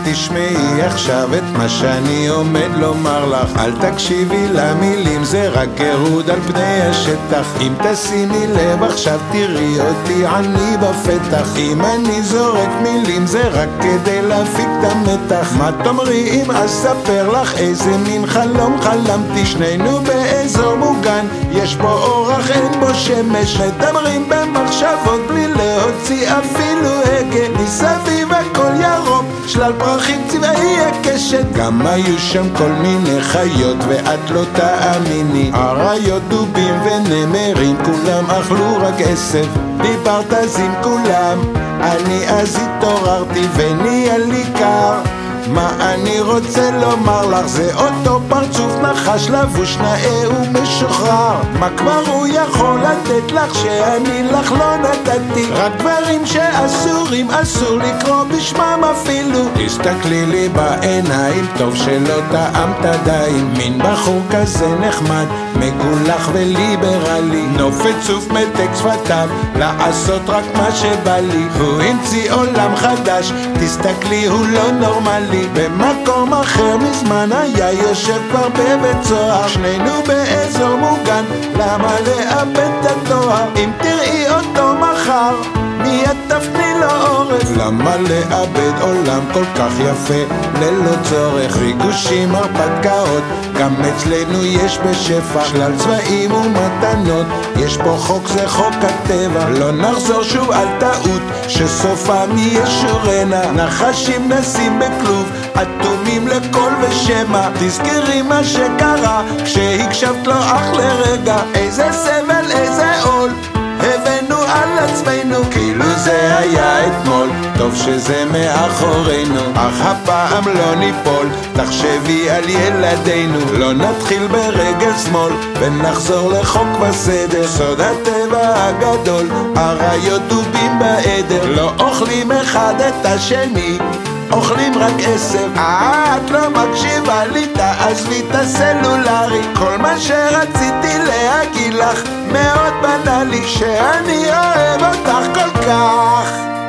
תשמעי עכשיו את מה שאני עומד לומר לך. אל תקשיבי למילים, זה רק גירוד על פני השטח. אם תשימי לב עכשיו תראי אותי אני בפתח. אם אני זורק מילים זה רק כדי להפיק את המתח. מה תאמרי אם אספר לך איזה מין חלום חלמתי? שנינו באזור מוגן, יש בו אורח אין בו שמש. מדברים במחשבות בלי להוציא אפילו הגה. מסביב הכל ירוק, שלל פרחים צבעי הקשת. גם היו שם כל מיני חיות ואת לא תאמיני. אריות, דובים ונמרים, כולם אכלו רק עשב. דיברת אז עם כולם, אני אז התעוררתי ונהיה לי קר. מה אני רוצה לומר לך, זה אותו פרצוף נחש לבוש נאה ומשוחרר. מה כבר הוא יכול לתת לך שאני לך לא נתתי? רק דברים שאסורים אסור לקרוא בשמם אפילו. תסתכלי לי בעיניים, טוב שלא טעמת די. מין בחור כזה נחמד, מגולח וליברלי, נופת צוף מתק שפתיו, לעשות רק מה שבא לי. הוא המציא עולם חדש, תסתכלי הוא לא נורמלי. במקום אחר מזמן היה יושב כבר בבית סוהר. שנינו באזור מוגן, למה לאבד את התואר? אם תראי אותו מחר מיד תפני לו עורף. למה לאבד עולם כל כך יפה ללא צורך? ריגושים הרפתקאות גם אצלנו יש בשפע, שלל צבעים ומתנות. יש פה חוק, זה חוק הטבע. לא נחזור שוב על טעות שסופה מי ישורנה. נחשים נשים בכלוב, אטומים לכל ושמע. תזכרי מה שקרה כשהקשבת לו אך לרגע. איזה סבל, איזה עול הבאנו על עצמנו, כאילו זה היה אתמול. טוב שזה מאחורינו, אך הפעם לא ניפול. תחשבי על ילדינו, לא נתחיל ברגל שמאל ונחזור לחוק וסדר. סוד הטבע הגדול, אריות דובים בעדר. לא אוכלים אחד את השני, אוכלים רק עשב. את לא מקשיבה לי, תעזבי את הסלולרי. כל מה שרציתי להגיד לך מאוד בנאלי, שאני אוהב אותך כל כך.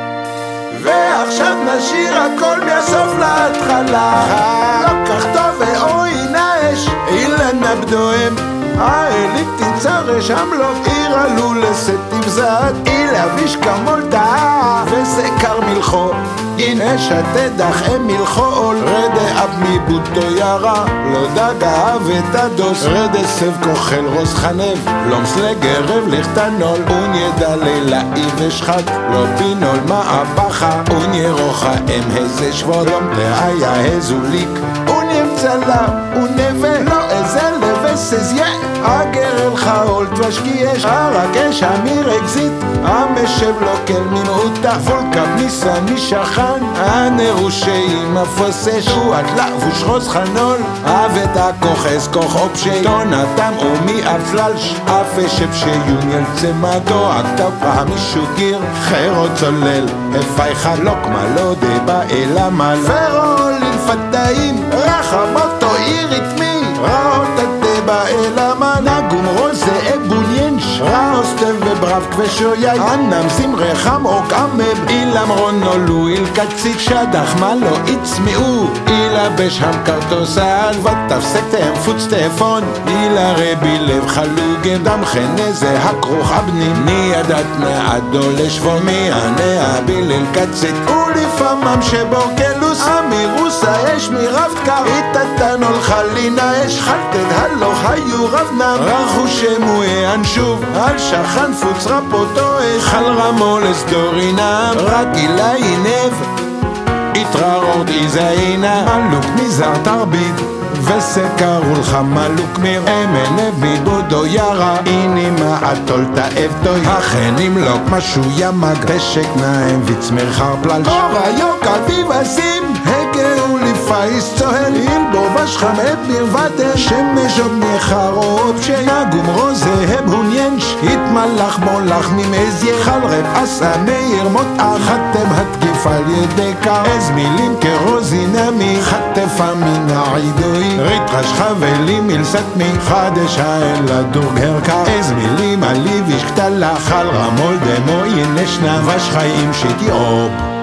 ועכשיו נשאיר הכל מהסוף להתחלה. לא כך טוב ואוי נאש אילנה בדוהם. האליק תמצא שם לא עיר עלו לסטיב זד. אילה וישקה מולדה וסקר מלכו. הנה שתדח הם מלכו עול. רדה אב מבוטו ירה, לא דגה ואת הדוס. רדה סב כוחל רוס חנב, לומס לגרב לכתנול. אוניה דלילאי ושחד, לא פינול מהפכה. אוניה רוחה הם איזה שבוד, לאיה הזוליק. אוניה מצלה ונבה, לא איזה לבסס יא. הגרל חול תשקיעש, הרגש אמיר אקזיט. המשב לא כל מנעותה, פולקה בניסה נשכן. הנרושי עם הפוסש, הוא עד לבוש חוס חנול. עבד הכוחס כוח אופשי, תונתם ומי אפללש. אף אשב שיוניאל צמדו, הכתב פעם משוגיר. חירות צולל, אפי חלוק מלודה באלה מל. פרול לפתאים, רחמותו איריתמי. רעות באלה מנגום רוזה אבוניינש. ראוסטב וברב כבשויי, אנם זמרי חמוק עמב. אילם רונולו איל קציק שדח מה לא יצמאו. אילה בשם קרטוסל ותפסקתם פוץ טפון. אילה רבי לב חלוגם דם חנזה הכרוך אבנים. נידת מעדו לשבון מענה בילל קציק. ולפעמם שבור כלוס אמירוס האש מרבתקר. איתתן הולכה לינה אש חלטד הלוך היו רבנם. רחו שמואי אנשוב על שחן פוץ רפותו אש. חל רמו לסדורינם רק אילה עינב. התררות איזהינה מלוק מזר תרביד. וסקר הולך מלוק מיר אמנב מבודו ירה. איני מעטול תאב תוי אכן ימלוק משהו ימג. תשק נהם ויצמר חרפלל אורה יוק אביב עשים. הגאו לפייס צוהל ילבו בשכם אביר ודר. שמש עוד נחרוב שנגום רוזה הבוניינש. התמלח מולח ממזיה חלרב עשה מאיר מותאם. חתם התקיף על ידי קר אז מילים כרוזינמי. חטפה מן העידוי ריטרש חבלי מלסתמי. חדשה אל הדורג הרקה אז מילים עלי וישקטלה. חל רמול דמו ינשנה ושחיים שתיאור